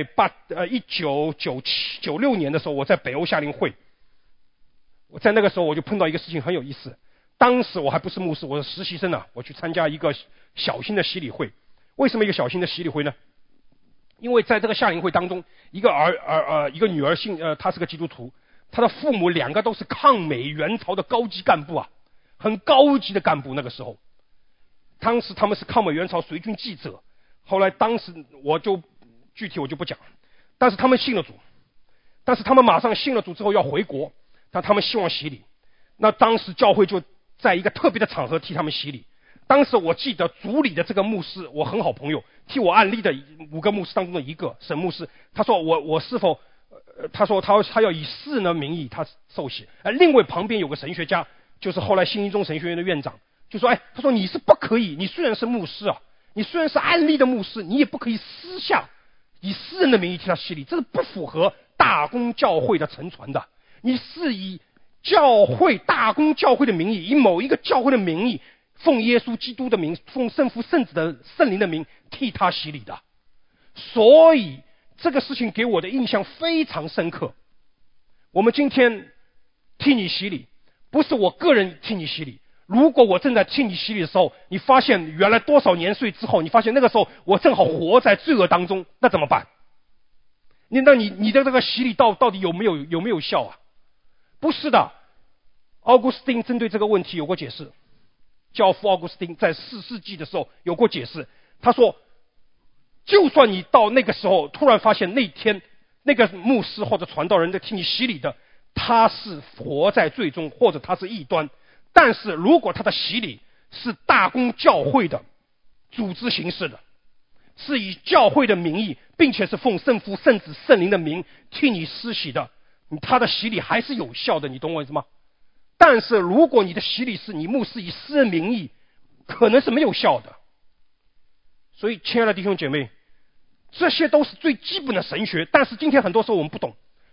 1996年的时候，我在北欧夏令会，我在那个时候我就碰到一个事情很有意思。当时我还不是牧师，我是实习生我去参加一个小型的洗礼会。为什么一个小型的洗礼会呢？因为在这个夏令会当中，一个女儿她是个基督徒，她的父母两个都是抗美援朝的高级干部啊，很高级的干部。那个时候，当时他们是抗美援朝随军记者。后来当时具体我就不讲，但是他们信了主，但是他们马上信了主之后要回国，但他们希望洗礼。那当时教会就在一个特别的场合替他们洗礼。当时我记得主理的这个牧师，我很好朋友，替我案例的5个牧师当中的一个沈牧师，他说我是否他说他要以私人的名义他受洗。另外旁边有个神学家，就是后来新一中神学院的院长，就说他说你是不可以，你虽然是牧师啊，你虽然是案例的牧师，你也不可以私下以私人的名义替他洗礼，这是不符合大公教会的承传的。你是以大公教会的名义，以某一个教会的名义，奉耶稣基督的名，奉圣父圣子的圣灵的名替他洗礼的。所以这个事情给我的印象非常深刻。我们今天替你洗礼，不是我个人替你洗礼。如果我正在替你洗礼的时候，你发现原来多少年岁之后，你发现那个时候我正好活在罪恶当中，那怎么办？你的这个洗礼到底有没有效啊？不是的。奥古斯丁针对这个问题有过解释。教父奥古斯丁在4世纪的时候有过解释，他说就算你到那个时候突然发现那天那个牧师或者传道人在替你洗礼的，他是活在罪中，或者他是异端，但是如果他的洗礼是大公教会的组织形式的，是以教会的名义，并且是奉圣父圣子圣灵的名替你施洗的，他的洗礼还是有效的，你懂我意思吗？但是如果你的洗礼是你牧师以私人名义，可能是没有效的。所以亲爱的弟兄姐妹，这些都是最基本的神学，但是今天很多时候我们不懂，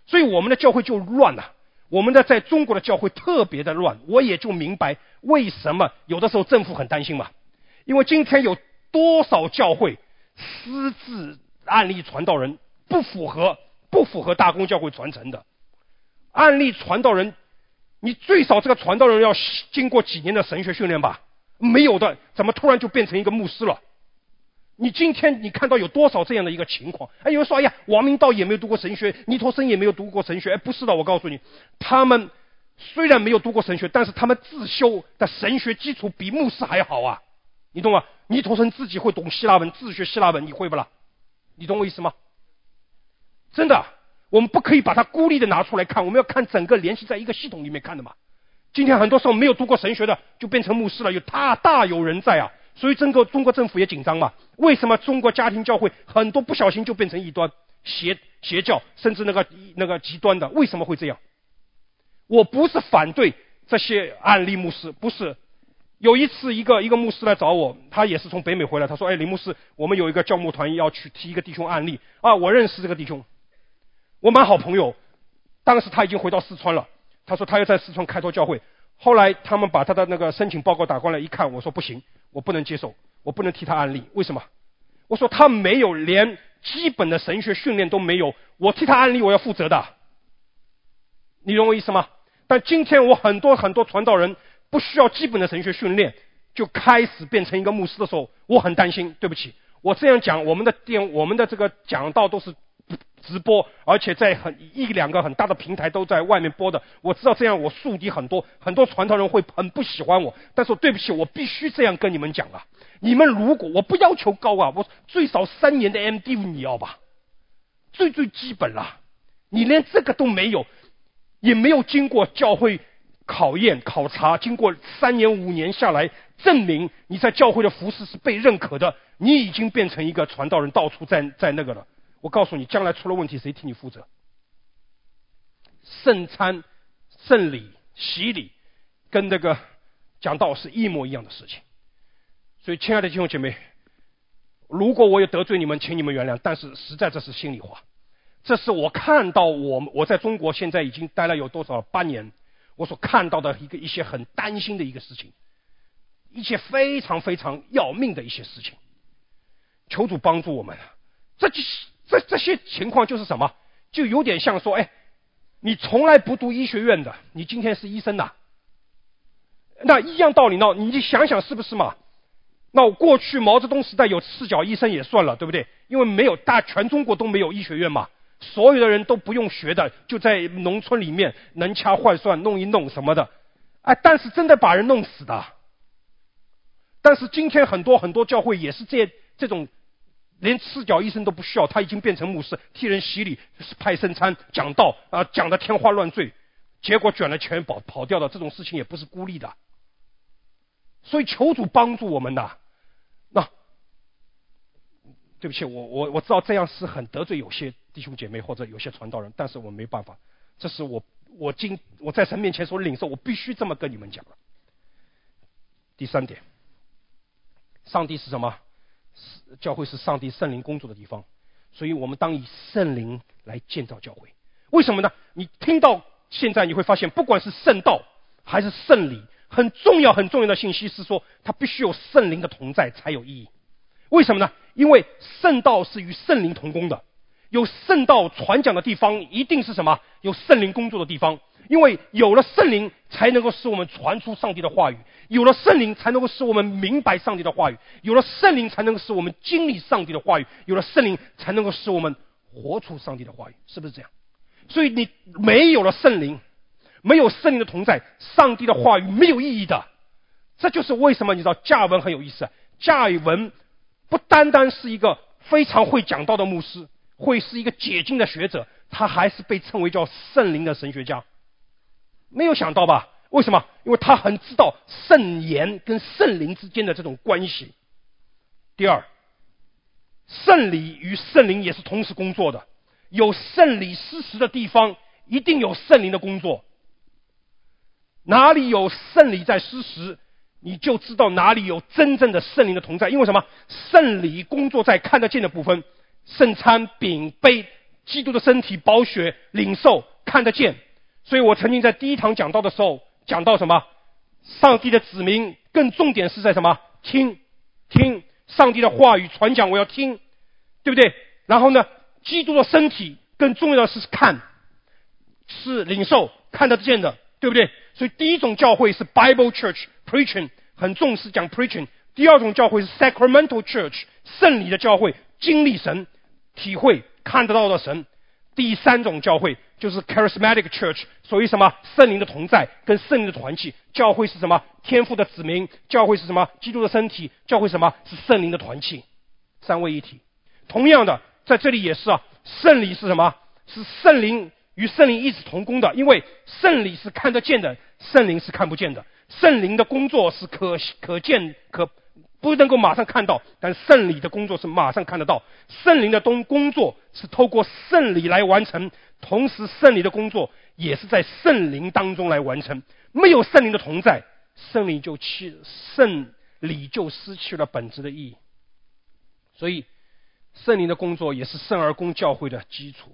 所以我们的教会就乱了。我们的在中国的教会特别的乱，我也就明白为什么有的时候政府很担心嘛。因为今天有多少教会私自案例传道人不符合大公教会传承的案例传道人，你最少这个传道人要经过几年的神学训练吧？没有的，怎么突然就变成一个牧师了？你今天你看到有多少这样的一个情况？有人说，哎呀，王明道也没有读过神学，尼陀生也没有读过神学。不是的，我告诉你，他们虽然没有读过神学，但是他们自修的神学基础比牧师还好啊，你懂吗？尼陀生自己会懂希腊文，自学希腊文，你会不啦？你懂我意思吗？真的，我们不可以把它孤立的拿出来看，我们要看整个联系在一个系统里面看的嘛。今天很多时候没有读过神学的就变成牧师了，大有人在啊。所以中国政府也紧张嘛。为什么中国家庭教会很多不小心就变成异端邪教，甚至那个极端的？为什么会这样？我不是反对这些案例牧师，不是。有一次一个牧师来找我，他也是从北美回来，他说，林牧师，我们有一个教牧团要去提一个弟兄案例啊，我认识这个弟兄，我蛮好朋友。当时他已经回到四川了，他说他要在四川开拓教会。后来他们把他的那个申请报告打过来一看，我说不行，我不能接受，我不能替他案例。为什么？我说他没有连基本的神学训练都没有，我替他案例我要负责的。你懂我意思吗？但今天我很多传道人不需要基本的神学训练就开始变成一个牧师的时候，我很担心。对不起，我这样讲，我们的这个讲道都是直播，而且在一两个很大的平台都在外面播的。我知道这样我树敌很多传道人会很不喜欢我，但是对不起，我必须这样跟你们讲啊。你们如果我不要求高啊，我最少3年的 MD 你要吧，最基本了。你连这个都没有，也没有经过教会考验考察，经过3年5年下来证明你在教会的服事是被认可的，你已经变成一个传道人，到处在那个了。我告诉你，将来出了问题谁替你负责？圣餐、圣礼、洗礼跟这个讲道是一模一样的事情。所以亲爱的弟兄姐妹，如果我有得罪你们，请你们原谅，但是实在这是心里话。这是我看到我在中国现在已经待了有多少8年，我所看到的一些很担心的一个事情，一些非常非常要命的一些事情。求主帮助我们。这些情况就是什么？就有点像说，你从来不读医学院的，你今天是医生呐，那一样道理呢，你想想是不是嘛？那过去毛泽东时代有赤脚医生也算了，对不对？因为没有全中国都没有医学院嘛，所有的人都不用学的，就在农村里面能掐换算弄一弄什么的，但是真的把人弄死的。但是今天很多教会也是这种。连赤脚医生都不需要，他已经变成牧师，替人洗礼、派圣餐、讲道讲得天花乱坠，结果卷了钱跑掉的，这种事情也不是孤立的。所以求主帮助我们呐。那对不起，我知道这样是很得罪有些弟兄姐妹或者有些传道人，但是我没办法，这是我在神面前所领受，我必须这么跟你们讲了。第3点，上帝是什么？教会是上帝圣灵工作的地方，所以我们当以圣灵来建造教会。为什么呢？你听到现在你会发现，不管是圣道还是圣礼，很重要的信息是说，它必须有圣灵的同在才有意义。为什么呢？因为圣道是与圣灵同工的，有圣道传讲的地方一定是什么？有圣灵工作的地方。因为有了圣灵才能够使我们传出上帝的话语，有了圣灵才能够使我们明白上帝的话语，有了圣灵才能够使我们经历上帝的话语，有了圣灵才能够使我们活出上帝的话语，是不是这样？所以你没有了圣灵，没有圣灵的同在，上帝的话语没有意义的。这就是为什么你知道加尔文很有意思。加尔文不单单是一个非常会讲道的牧师，会是一个解经的学者，他还是被称为叫圣灵的神学家。没有想到吧？为什么？因为他很知道圣言跟圣灵之间的这种关系。第二，圣礼与圣灵也是同时工作的，有圣礼施实的地方一定有圣灵的工作。哪里有圣礼在施实，你就知道哪里有真正的圣灵的同在。因为什么？圣礼工作在看得见的部分，圣餐、饼杯基督的身体宝血领受看得见。所以我曾经在第一堂讲道的时候讲到什么？上帝的子民更重点是在什么？听上帝的话语传讲，我要听，对不对？然后呢，基督的身体更重要的是看，是领受看得见的，对不对？所以第一种教会是 Bible Church preaching， 很重视讲 preaching。第二种教会是 Sacramental Church， 圣礼的教会，经历神，体会看得到的神。第三种教会就是 Charismatic Church， 所谓什么？圣灵的同在跟圣灵的团契。教会是什么？天父的子民。教会是什么？基督的身体。教会什么？是圣灵的团契，三位一体。同样的，在这里也是啊，圣礼是什么？是圣灵与圣灵一起同工的，因为圣礼是看得见的，圣灵是看不见的。圣灵的工作是可见不能够马上看到，但圣礼的工作是马上看得到。圣灵的工作是透过圣礼来完成，同时圣礼的工作也是在圣灵当中来完成。没有圣灵的同在，圣礼就失去了本质的意义。所以圣灵的工作也是圣而公教会的基础。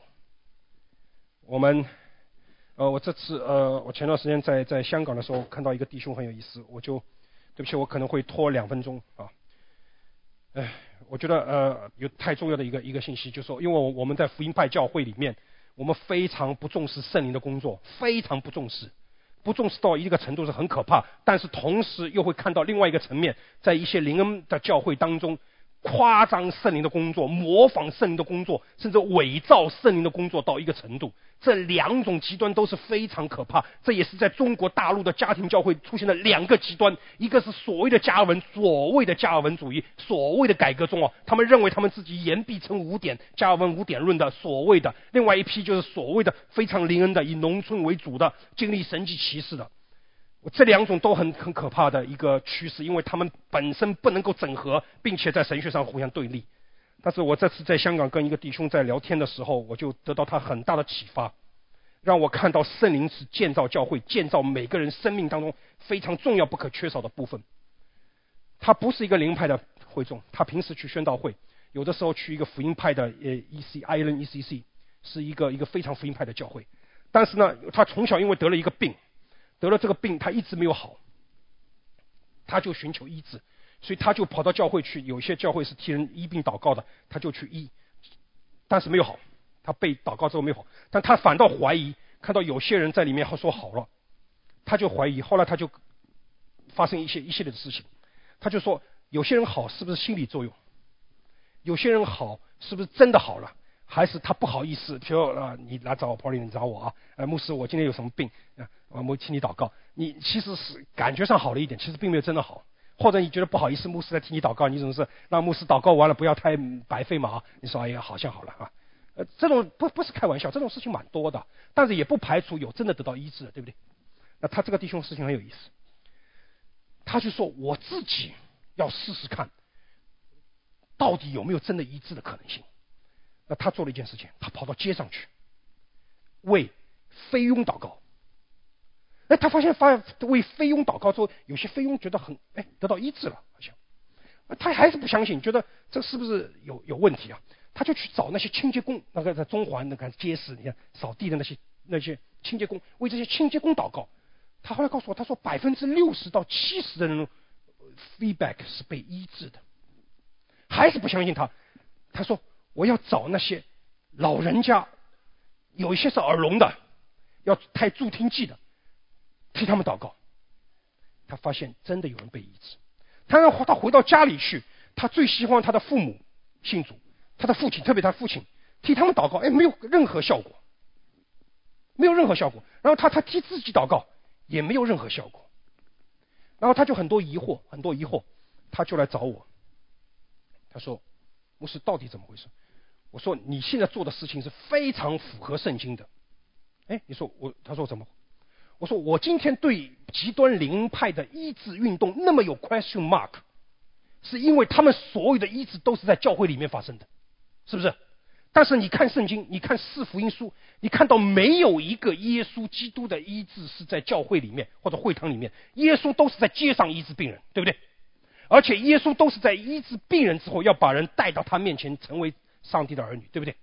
我这次我前段时间在香港的时候看到一个弟兄很有意思，对不起，我可能会拖2分钟啊。我觉得有太重要的一个信息，就是说，因为我们在福音派教会里面，我们非常不重视圣灵的工作，非常不重视到一个程度是很可怕。但是同时又会看到另外一个层面，在一些灵恩的教会当中，夸张圣灵的工作，模仿圣灵的工作，甚至伪造圣灵的工作到一个程度。这两种极端都是非常可怕。这也是在中国大陆的家庭教会出现了2个极端，一个是所谓的加尔文主义，所谓的改革宗他们认为他们自己言必称5点，加尔文5点论的所谓的。另外一批就是所谓的非常灵恩的，以农村为主的，经历神迹奇事的。这2种都很可怕的一个趋势，因为他们本身不能够整合，并且在神学上互相对立。但是我这次在香港跟一个弟兄在聊天的时候，我就得到他很大的启发，让我看到圣灵是建造教会，建造每个人生命当中非常重要不可缺少的部分。他不是一个灵派的会众，他平时去宣道会，有的时候去一个福音派的Island ECC， 是一个非常福音派的教会。但是呢，他从小因为得了一个病，得了这个病他一直没有好，他就寻求医治，所以他就跑到教会去，有些教会是替人医病祷告的，他就去医，但是没有好，他被祷告之后没有好，但他反倒怀疑，看到有些人在里面说好了，他就怀疑。后来他就发生一系列的事情，他就说有些人好是不是心理作用，有些人好是不是真的好了，还是他不好意思，比如你来找我 Pauline， 你找我牧师我今天有什么病我请你祷告，你其实是感觉上好了一点，其实并没有真的好。或者你觉得不好意思，牧师在替你祷告，你总是让牧师祷告完了不要太白费嘛你说哎呀好像好了这种不是开玩笑，这种事情蛮多的，但是也不排除有真的得到医治的，对不对？那他这个弟兄事情很有意思，他就说我自己要试试看到底有没有真的医治的可能性。那他做了一件事情，他跑到街上去为菲佣祷告。他发现为菲佣祷告之后，有些菲佣觉得得到医治了，好像他还是不相信，觉得这是不是有问题啊？他就去找那些清洁工，那个在中环那个街市，你看扫地的那些清洁工，为这些清洁工祷告。他后来告诉我，他说60%到70%的人 feedback 是被医治的，还是不相信他。他说我要找那些老人家，有一些是耳聋的，要带助听器的，替他们祷告。他发现真的有人被医治。他回到家里去，他最希望他的父母信主，他的父亲，特别他父亲替他们祷告，没有任何效果，没有任何效果。然后他替自己祷告也没有任何效果。然后他就很多疑惑，他就来找我。他说牧师到底怎么回事？我说你现在做的事情是非常符合圣经的。你说他说怎么？我说我今天对极端灵派的医治运动那么有 question mark， 是因为他们所有的医治都是在教会里面发生的，是不是？但是你看圣经，你看4福音书，你看到没有一个耶稣基督的医治是在教会里面或者会堂里面，耶稣都是在街上医治病人，对不对？而且耶稣都是在医治病人之后要把人带到他面前成为上帝的儿女，对不对？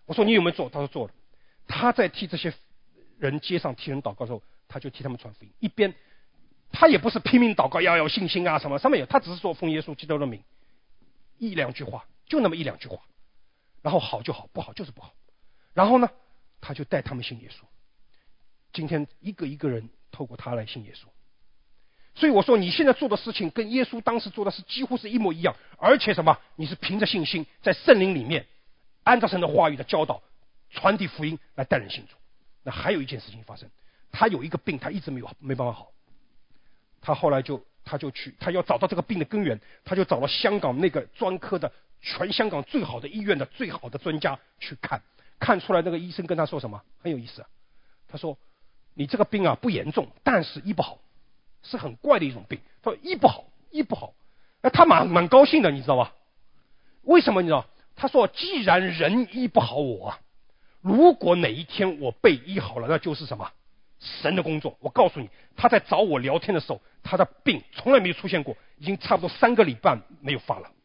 我说你有没有做？他说做了。他在替这些人街上替人祷告的时候，他就替他们传福音，一边他也不是拼命祷告要有信心啊什么，上面有，他只是说奉耶稣基督的名，一两句话，就那么一两句话，然后好就好，不好就是不好。然后呢，他就带他们信耶稣。今天一个一个人透过他来信耶稣。所以我说你现在做的事情跟耶稣当时做的是几乎是一模一样，而且什么？你是凭着信心在圣灵里面按照神的话语的教导传递福音来带人信主。那还有一件事情发生，他有一个病，他一直没办法好。他后来他要找到这个病的根源，他就找了香港那个专科的全香港最好的医院的最好的专家去看出来那个医生跟他说什么？很有意思啊，他说你这个病啊不严重，但是医不好。是很怪的一种病，他说医不好，他蛮高兴的，你知道吧？为什么你知道？他说既然人医不好我啊，如果哪一天我被医好了，那就是什么？神的工作。我告诉你，他在找我聊天的时候，他的病从来没有出现过，已经差不多3个礼拜没有发了。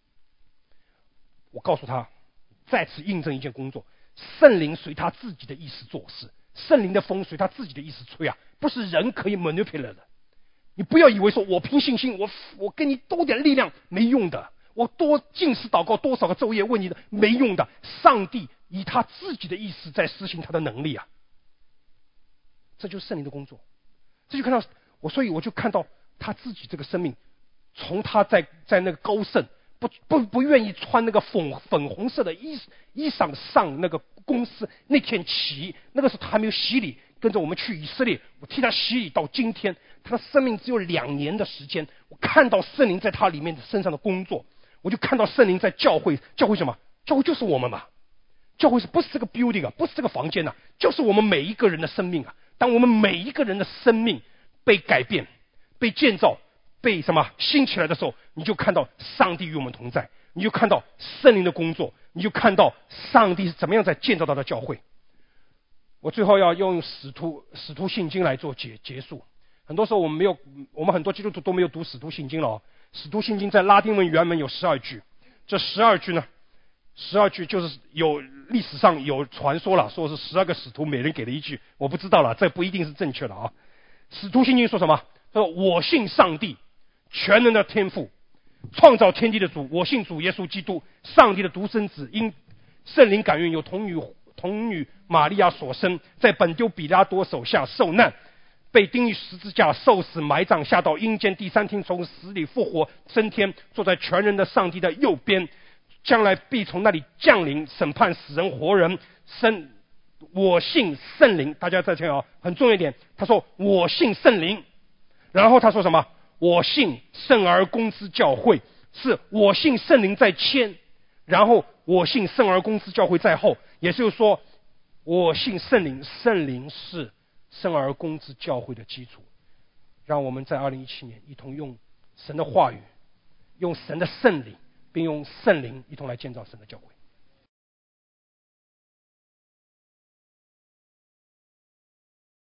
我告诉他，再次印证一件工作，圣灵随他自己的意思做事，圣灵的风随他自己的意思吹啊，不是人可以 manipulate 的。你不要以为说我凭信心，我给你多点力量，没用的。我多禁食祷告多少个昼夜问你的，没用的。上帝以他自己的意思在施行他的能力啊，这就是圣灵的工作。这就看到所以我就看到他自己这个生命，从他在那个高盛不愿意穿那个粉红色的衣裳上那个公司那天起，那个时候他还没有洗礼，跟着我们去以色列，我替他洗礼到今天，他的生命只有2年的时间，我看到圣灵在他里面身上的工作，我就看到圣灵在教会什么？教会就是我们嘛，教会不是这个 building 啊，不是这个房间啊，就是我们每一个人的生命啊。当我们每一个人的生命被改变、被建造、被什么兴起来的时候，你就看到上帝与我们同在，你就看到圣灵的工作，你就看到上帝是怎么样在建造他的教会。我最后要用使徒信经来做结束。很多时候我们很多基督徒都没有读使徒信经了哦。使徒信经在拉丁文原文有12句，这12句呢，12句就是有历史上有传说了，说是12个使徒每人给了一句，我不知道了，这不一定是正确的啊。使徒信经说什么？他说我信上帝，全能的天父，创造天地的主，我信主耶稣基督，上帝的独生子，因圣灵感孕，有童女玛利亚所生，在本丢比拉多手下受难，被钉于十字架，受死，埋葬，下到阴间，第3天从死里复活，升天，坐在全能的上帝的右边，将来必从那里降临，审判死人活人。我信圣灵，大家再听啊，很重要一点，他说我信圣灵，然后他说什么？我信圣而公之教会，是我信圣灵在前，然后我信圣而公之教会在后，也就是说我信圣灵，圣灵是圣而公之教会的基础。让我们在2017年一同用神的话语，用神的圣灵，并用圣灵一同来建造神的教会。